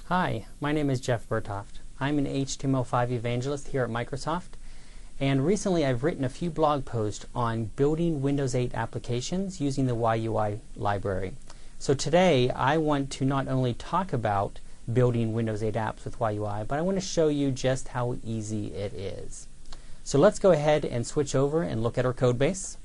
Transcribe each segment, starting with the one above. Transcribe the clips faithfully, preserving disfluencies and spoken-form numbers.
Hi, my name is Jeff Bertoft. I'm an H T M L five evangelist here at Microsoft, and recently I've written a few blog posts on building Windows eight applications using the Y U I library. So today I want to not only talk about building Windows eight apps with Y U I, but I want to show you just how easy it is. So let's go ahead and switch over and look at our code base.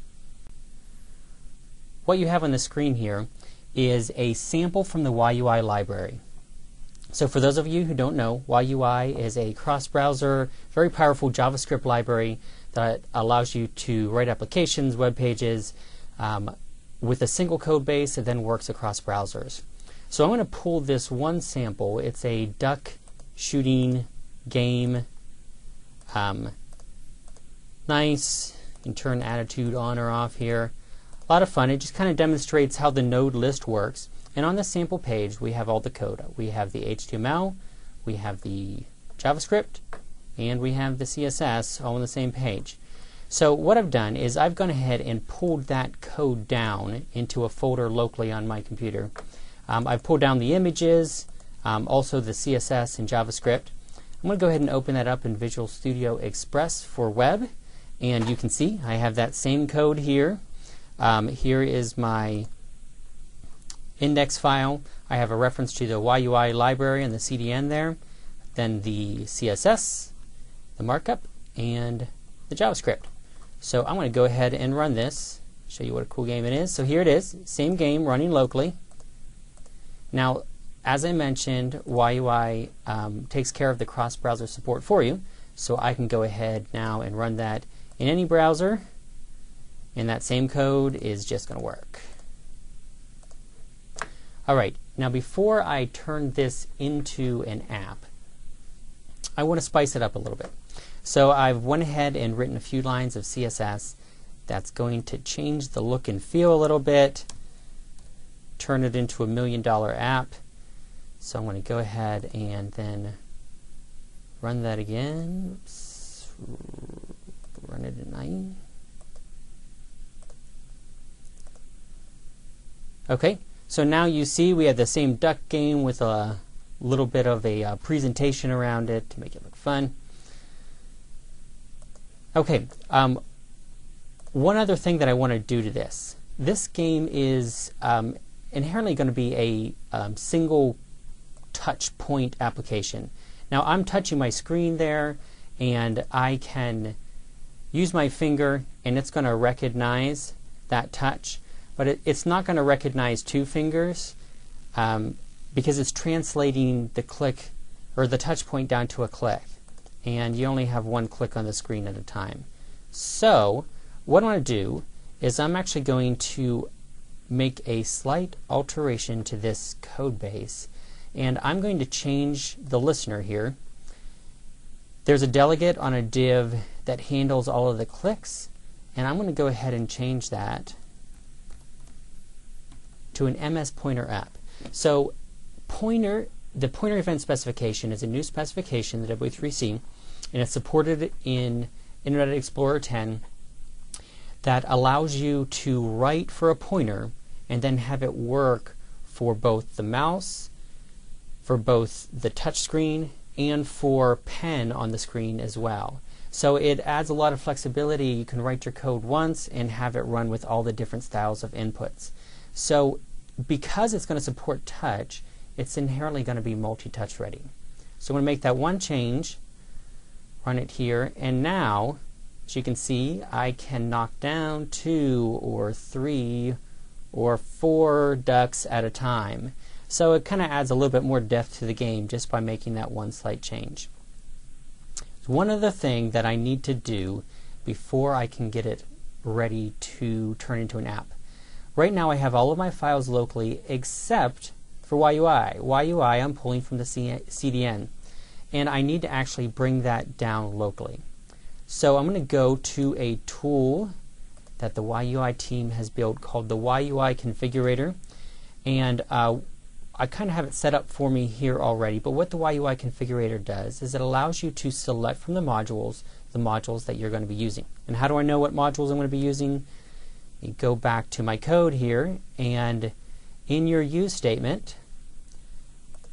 What you have on the screen here is a sample from the Y U I library. So for those of you who don't know, Y U I is a cross-browser, very powerful JavaScript library that allows you to write applications, web pages, um, with a single code base that then works across browsers. So I'm going to pull this one sample. It's a duck shooting game. Um, nice. You can turn attitude on or off here. A lot of fun. It just kind of demonstrates how the node list works. And on the sample page, we have all the code. We have the H T M L, we have the JavaScript, and we have the C S S all on the same page. So what I've done is I've gone ahead and pulled that code down into a folder locally on my computer. Um, I've pulled down the images, um, also the C S S and JavaScript. I'm going to go ahead and open that up in Visual Studio Express for web. And you can see I have that same code here. Um, here is my index file. I have a reference to the Y U I library and the C D N there, then the C S S, the markup, and the JavaScript. So I'm going to go ahead and run this, show you what a cool game it is. So here it is, same game running locally. Now, as I mentioned, Y U I um, takes care of the cross-browser support for you, so I can go ahead now and run that in any browser, and that same code is just going to work. Alright, now before I turn this into an app, I want to spice it up a little bit. So I've went ahead and written a few lines of C S S that's going to change the look and feel a little bit, turn it into a million dollar app. So I'm going to go ahead and then run that again. Oops. Run it at nine. Okay. So now you see we have the same duck game with a little bit of a uh, presentation around it to make it look fun. Okay, um, one other thing that I want to do to this. This game is um, inherently going to be a um, single touch point application. Now I'm touching my screen there, and I can use my finger and it's going to recognize that touch. But it, it's not going to recognize two fingers um, because it's translating the click or the touch point down to a click. And you only have one click on the screen at a time. So what I want to do is I'm actually going to make a slight alteration to this code base. And I'm going to change the listener here. There's a delegate on a div that handles all of the clicks. And I'm going to go ahead and change that to an M S pointer app. So pointer, the pointer event specification is a new specification, the W three C, and it's supported in Internet Explorer ten that allows you to write for a pointer and then have it work for both the mouse, for both the touch screen, and for pen on the screen as well. So it adds a lot of flexibility. You can write your code once and have it run with all the different styles of inputs. So because it's going to support touch, it's inherently going to be multi-touch ready. So I'm going to make that one change, run it here, and now, as you can see, I can knock down two or three or four ducks at a time. So it kind of adds a little bit more depth to the game just by making that one slight change. One other thing that I need to do before I can get it ready to turn into an app. Right now I have all of my files locally except for Y U I. Y U I I'm pulling from the C D N, and I need to actually bring that down locally. So I'm going to go to a tool that the Y U I team has built called the Y U I Configurator, and uh, I kind of have it set up for me here already, but what the Y U I Configurator does is it allows you to select from the modules the modules that you're going to be using. And how do I know what modules I'm going to be using? You go back to my code here, and in your use statement,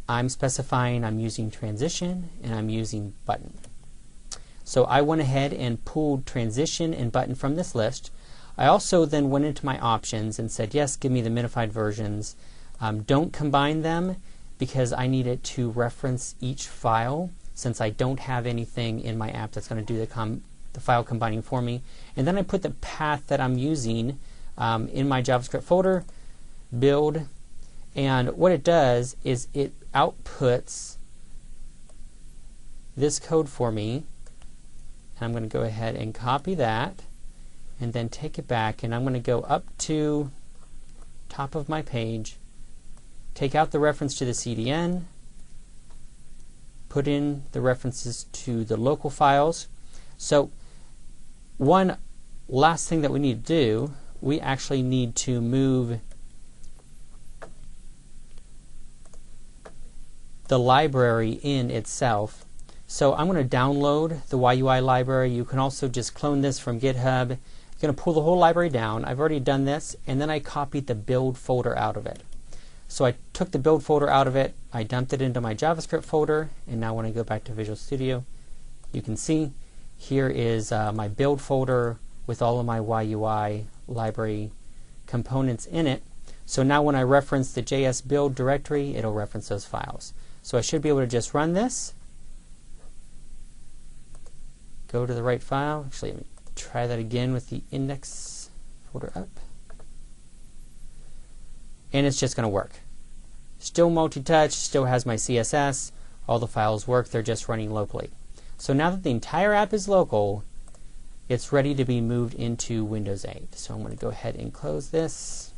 I'm specifying I'm using transition and I'm using button. So I went ahead and pulled transition and button from this list. I also then went into my options and said, yes, give me the minified versions. Um, don't combine them because I need it to reference each file since I don't have anything in my app that's going to do the, com the file combining for me. And then I put the path that I'm using um, in my JavaScript folder, build, and what it does is it outputs this code for me. And I'm going to go ahead and copy that and then take it back, and I'm going to go up to top of my page, take out the reference to the C D N, put in the references to the local files. So one last thing that we need to do, we actually need to move the library in itself. So I'm going to download the Y U I library. You can also just clone this from GitHub. You're going to pull the whole library down. I've already done this, and then I copied the build folder out of it. So I took the build folder out of it, I dumped it into my JavaScript folder, and now when I go back to Visual Studio, you can see here is uh, my build folder with all of my Y U I library components in it. So now when I reference the J S build directory, it'll reference those files. So I should be able to just run this, go to the right file. Actually, let me try that again with the index folder up. And it's just going to work. Still multi-touch, still has my C S S, all the files work, they're just running locally. So now that the entire app is local, it's ready to be moved into Windows eight. So I'm going to go ahead and close this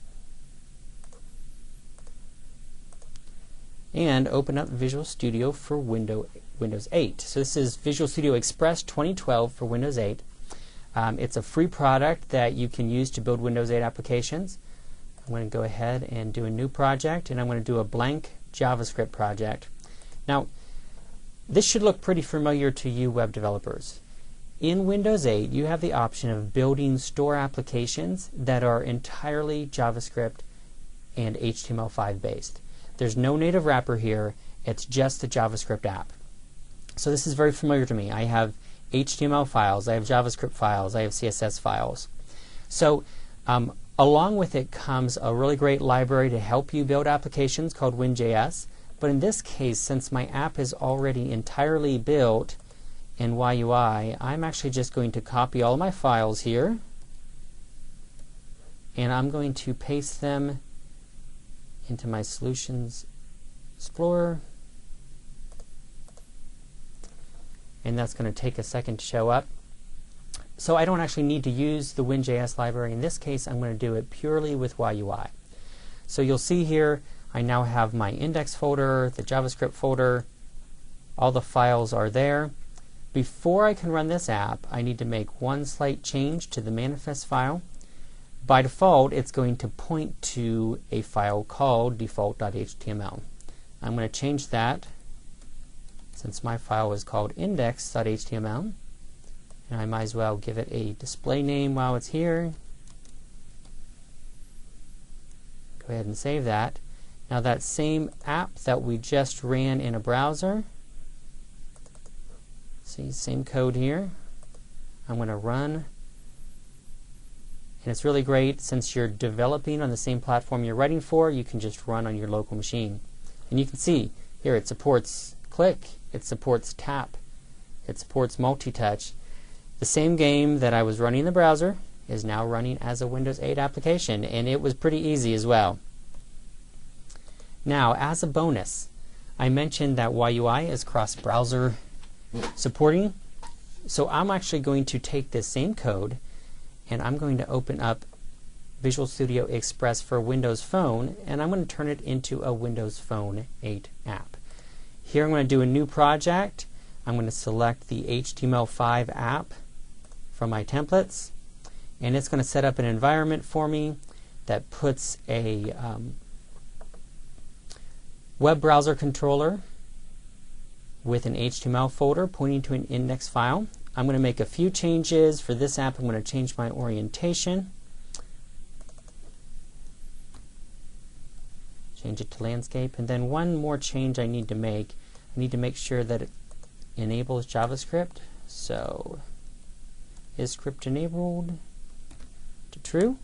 and open up Visual Studio for Windows Windows eight. So this is Visual Studio Express twenty twelve for Windows eight. Um, it's a free product that you can use to build Windows eight applications. I'm going to go ahead and do a new project, and I'm going to do a blank JavaScript project. Now, this should look pretty familiar to you web developers. In Windows eight, you have the option of building store applications that are entirely JavaScript and H T M L five based. There's no native wrapper here, it's just a JavaScript app. So this is very familiar to me. I have H T M L files, I have JavaScript files, I have C S S files. So um, along with it comes a really great library to help you build applications called WinJS. But in this case, since my app is already entirely built in Y U I, I'm actually just going to copy all my files here, and I'm going to paste them into my Solutions Explorer. And that's going to take a second to show up. So I don't actually need to use the WinJS library. In this case, I'm going to do it purely with Y U I. So you'll see here, I now have my index folder, the JavaScript folder, all the files are there. Before I can run this app, I need to make one slight change to the manifest file. By default, it's going to point to a file called default dot H T M L. I'm going to change that, since my file is called index dot H T M L, and I might as well give it a display name while it's here. Go ahead and save that. Now that same app that we just ran in a browser, see, same code here, I'm going to run. And it's really great, since you're developing on the same platform you're writing for, you can just run on your local machine. And you can see here it supports click, it supports tap, it supports multi-touch. The same game that I was running in the browser is now running as a Windows eight application, and it was pretty easy as well. Now, as a bonus, I mentioned that Y U I is cross-browser supporting, so I'm actually going to take this same code and I'm going to open up Visual Studio Express for Windows Phone, and I'm going to turn it into a Windows Phone eight app. Here I'm going to do a new project. I'm going to select the H T M L five app from my templates, and it's going to set up an environment for me that puts a um, web browser controller with an H T M L folder pointing to an index file. I'm going to make a few changes. For this app, I'm going to change my orientation. change it to landscape. And then one more change I need to make. I need to make sure that it enables JavaScript. So is script enabled to true?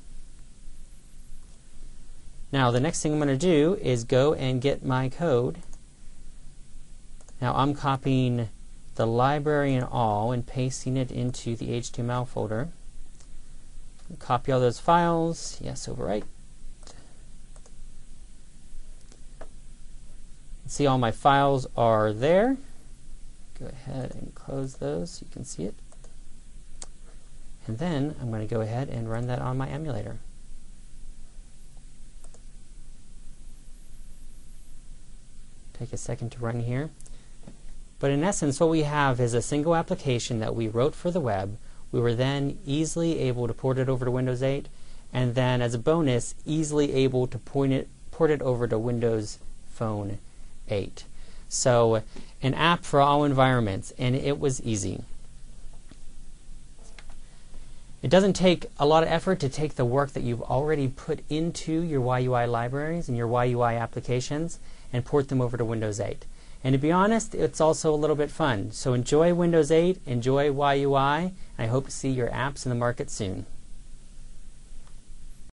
Now the next thing I'm going to do is go and get my code. Now I'm copying the library and all and pasting it into the H T M L folder. Copy all those files. Yes, overwrite. See, all my files are there. Go ahead and close those so you can see it. And then I'm going to go ahead and run that on my emulator. Take a second to run here. But in essence, what we have is a single application that we wrote for the web. We were then easily able to port it over to Windows eight, and then as a bonus, easily able to point it, port it over to Windows Phone eight. So an app for all environments, and it was easy. It doesn't take a lot of effort to take the work that you've already put into your Y U I libraries and your Y U I applications and port them over to Windows eight. And to be honest, it's also a little bit fun. So enjoy Windows eight, enjoy Y U I, and I hope to see your apps in the market soon.